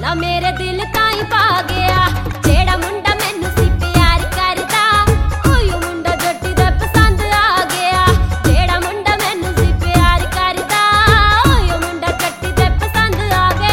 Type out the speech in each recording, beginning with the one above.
ਤਾਂ ਮੇਰੇ ਦਿਲ ਤਾਈਂ ਪਾ ਗਿਆ। ਜਿਹੜਾ ਮੁੰਡਾ ਮੈਨੂੰ ਸੀ ਪਿਆਰ ਕਰਦਾ, ਉਹੀ ਮੁੰਡਾ ਜੱਟੀ ਦੇ ਪਸੰਦ ਆ ਗਿਆ। ਜਿਹੜਾ ਮੁੰਡਾ ਮੈਨੂੰ ਸੀ ਪਿਆਰ ਕਰਦਾ, ਉਹੀ ਮੁੰਡਾ ਜੱਟੀ ਦੇ ਪਸੰਦ ਆ ਗਿਆ।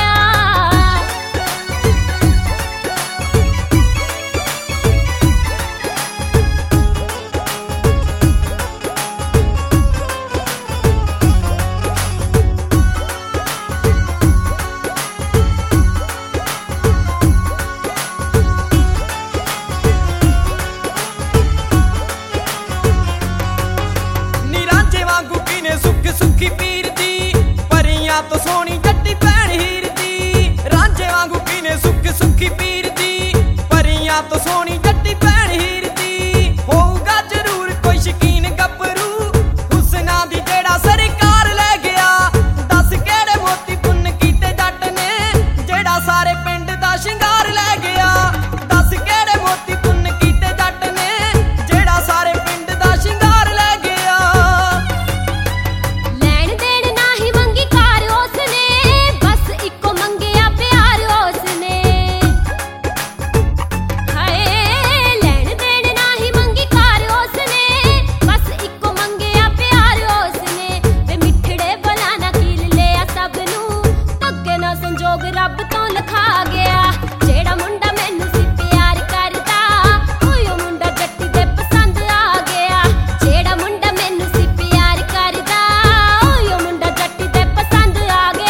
ਸੁੱਖੀ ਪੀਰ ਦੀ ਪਰੀਆਂ ਤੋਂ ਸੋਹਣੀ ਜੱਟੀ ਭੈਣ ਹੀਰ ਦੀ। ਰਾਂਝੇ ਵਾਂਗੂ ਕੀਨੇ ਸੁੱਖੀ ਪੀਰ ਦੀ ਪਰੀਆਂ ਤੋਂ ਸੋਹਣੀ ਜੱਟੀ ਭੈਣ ਹੀਰ ਦੀ। ਹੋਊਗਾ ਜ਼ਰੂਰ ਕੋਈ ਸ਼ਕੀਨ ਗੱਭਰੂ ਹੁਸਨਾ ਦੀ ਜਿਹੜਾ ਸਰਕਾਰ ਲੈ ਗਿਆ। ਦੱਸ ਕਿਹੜੇ ਮੋਤੀ ਪੁੰਨ ਕੀਤੇ ਜੱਟ ਨੇ ਜਿਹੜਾ ਸਾਰੇ ਪਿੰਡ ਦਾ ਸ਼ਿੰਗਾਰ ਲੈ ਗਿਆ। ਦੱਸ ਕਿਹੜੇ ਮੋਤੀ ਪੁੰਨ ਕੀਤੇ ਜੱਟ ਨੇ ਜਿਹੜਾ ਸਾਰੇ ਪਿੰਡ ਦਾ ਸ਼ਿੰਗਾਰ ਲੈ ਗਿਆ। ਸੰਜੋਗ ਰੱਬ ਤੋਂ ਲਿਖਾ ਗਿਆ। ਜਿਹੜਾ ਮੁੰਡਾ ਮੈਨੂੰ ਸੀ ਪਿਆਰ ਕਰਦਾ, ਉਹੀ ਮੁੰਡਾ ਜੱਟੀ ਦੇ ਪਸੰਦ ਆ ਗਿਆ। ਜਿਹੜਾ ਮੁੰਡਾ ਮੈਨੂੰ ਸੀ ਪਿਆਰ ਕਰਦਾ, ਉਹੀ ਮੁੰਡਾ ਜੱਟੀ ਦੇ ਪਸੰਦ ਆ ਗਿਆ।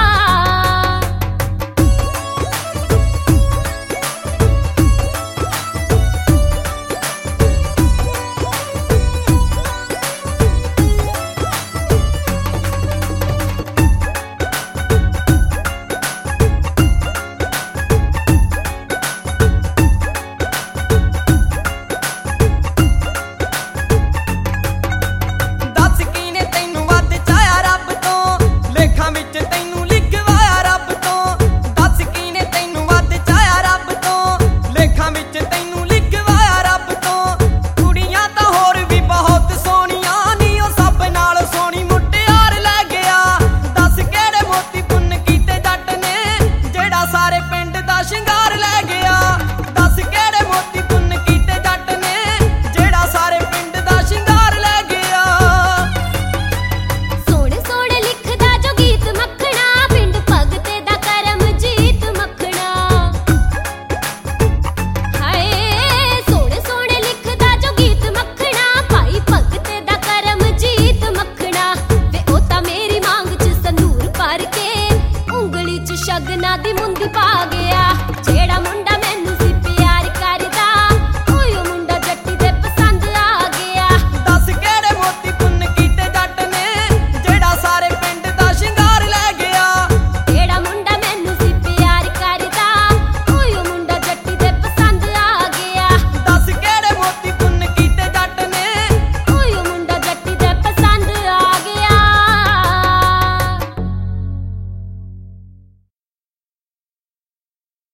ਸਾਰੇ ਪਿੰਡ ਦਾ ਸ਼ਿੰਗਾਰ ਲੈ ਗਿਆ। ਦੱਸ ਕਿਹੜੇ ਮੋਤੀ ਪੁੰਨ ਕੀਤੇ ਜੱਟ ਨੇ ਜਿਹੜਾ ਸਾਰੇ ਪਿੰਡ ਦਾ ਸ਼ਿੰਗਾਰ ਲੈ ਗਿਆ। ਸੋਹਣੇ ਸੋਹਣੇ ਲਿਖਦਾ ਜੋ ਗੀਤ ਮੱਖਣਾ, ਪਿੰਡ ਭਗਤੇ ਦਾ ਕਰਮਜੀਤ ਮੱਖਣਾ। ਹਾਏ ਸੋਹਣੇ ਸੋਹਣੇ ਲਿਖਦਾ ਜੋ ਗੀਤ ਮੱਖਣਾ, ਭਾਈ ਭਗਤੇ ਦਾ ਕਰਮਜੀਤ ਮੱਖਣਾ। ਵੇ ਉਹ ਤਾਂ ਮੇਰੀ ਮੰਗ 'ਚ ਸੰਦੂਰ ਭਰ ਕੇ ਉਂਗਲੀ 'ਚ ਸ਼ਗਨਾਂ ਦੀ ਮੁੰਦੀ ਪਾ ਗਿਆ। ਜਿਹੜਾ ਮੁੰਡਾ